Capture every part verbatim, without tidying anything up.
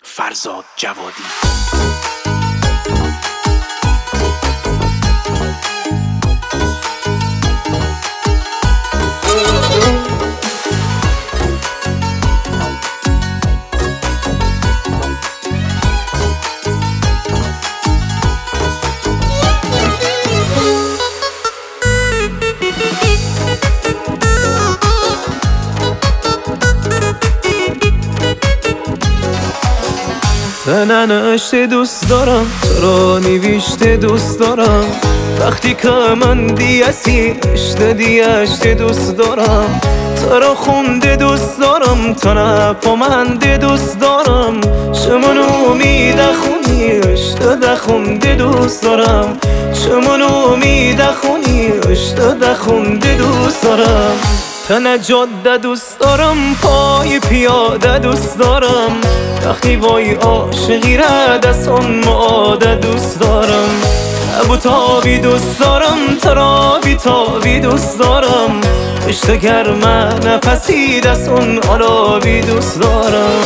فرزاد جوادی. ننشته دوست دارم، تو را نوشته دوست دارم. وقتی که من دیسی اشته دیشته دوست دارم. تو را خونده دوست دارم، تو نپامنده دوست دارم. شمون امید خونی اشته دخونده دوست دارم. شمون امید خونی اشته دخونده دوست دارم. تن جاده دوست دارم، پای پیاده دوست دارم. وقتی وای عاشقی را دستان معاده دوست دارم. ابو تابی دوست دارم، ترابی تابی دوست دارم. عشق گرمه نفسی دستان آلابی دوست دارم.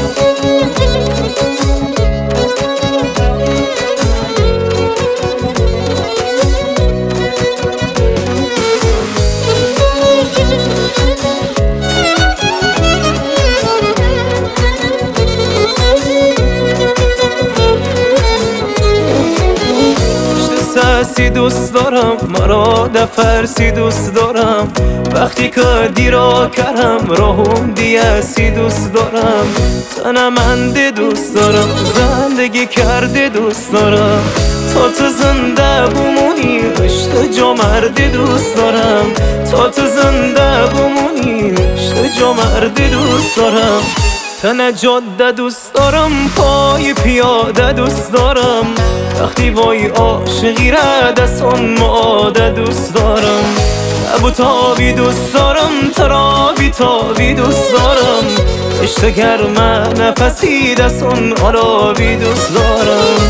سی دوست دارم، مرا دفرسی دوست دارم. وقتی که دیرا کردم راهم دیسی دوست دارم. تنمنده دوست دارم، زندگی کرده دوست دارم. تا تو زنده بمونی عشق جا مرده دوست دارم. تا تو زنده بمونی عشق جا مرده دوست دارم. تن جاده دوست دارم، پای پیاده دوست دارم. وقتی وای عاشقی را دستان معاده دوست دارم. ابو تابی دوست دارم، ترابی تابی دوست دارم. عشق گرمه نفسی دستان آلابی دوست دارم.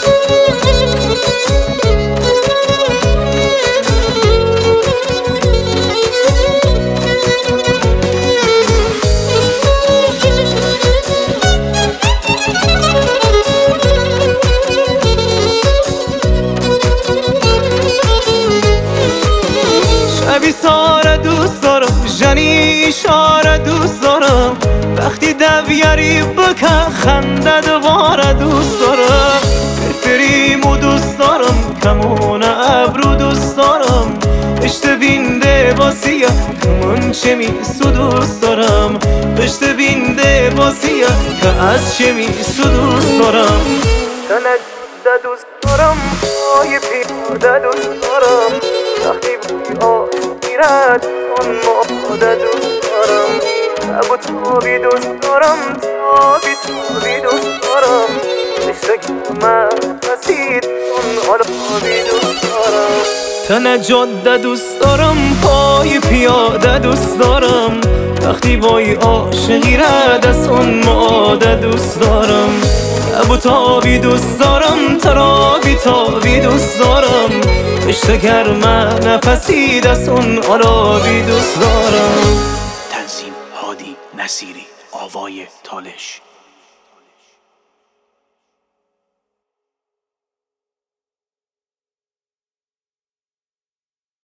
شبی ساره دوست دارم، جنی اشاره دوست دارم. وقتی دویاری بکن خنده دوباره دوست دارم. فریمو دوست دارم، کمون ابرو دوست دارم. پشت بینده باسیه کمون چه میسو دوست دارم. پشت بینده باسیه که از چه میسو دوست دارم. تنجده دوست دارم، پای پیاده دوست دارم. وقتی بایی رد آن معاده دوست دارم. ابو تابی دوست دارم، تابی تابی دوست دارم. عشق گرمه نفسی آن آلابی دوست دارم. تن جاده دوست دارم، پای پیاده دوست دارم. وقتی وای عاشقی را دستان معاده دوست دارم. ابو تابی دوست دارم، ترابی تابی دوست دارم. عشق گرمه نفسی دستان آلابی دوست دارم. تنظیم هادی نصیری، آوای تالش.